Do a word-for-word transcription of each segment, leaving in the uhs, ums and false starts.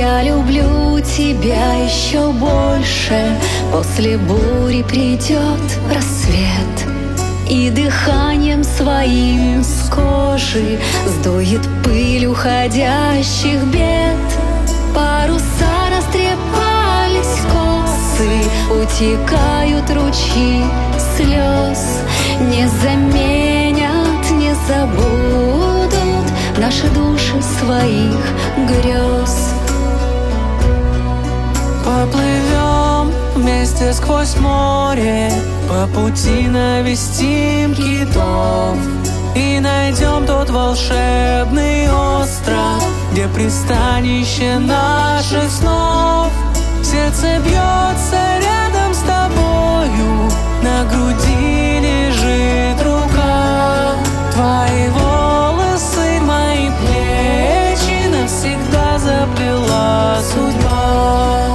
Я люблю тебя еще больше. После бури придет рассвет, и дыханием своим с кожи сдует пыль уходящих бед. Паруса растрепались косы, утекают ручьи слез. Не заменят, не забудут наши души своих грез. Поплывем вместе сквозь море, по пути навестим китов и найдем тот волшебный остров, где пристанище наших снов. Сердце бьется рядом с тобою, на груди лежит рука. Твои волосы, мои плечи навсегда заплела судьба.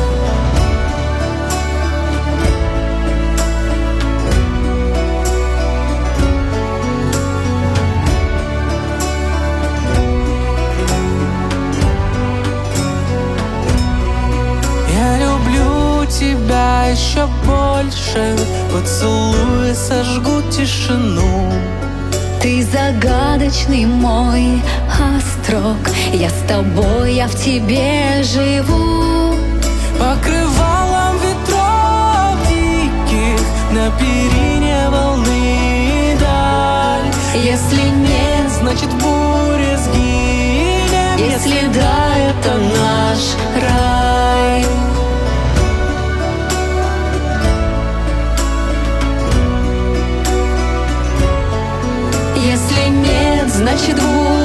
Тебя еще больше, поцелуи сожгут тишину. Ты загадочный мой острог, я с тобой, я в тебе живу. Покрывалом ветров диких на перине волны даль. Если нет, значит в буре сгинем. Если да, это наш рай. Если нет, значит в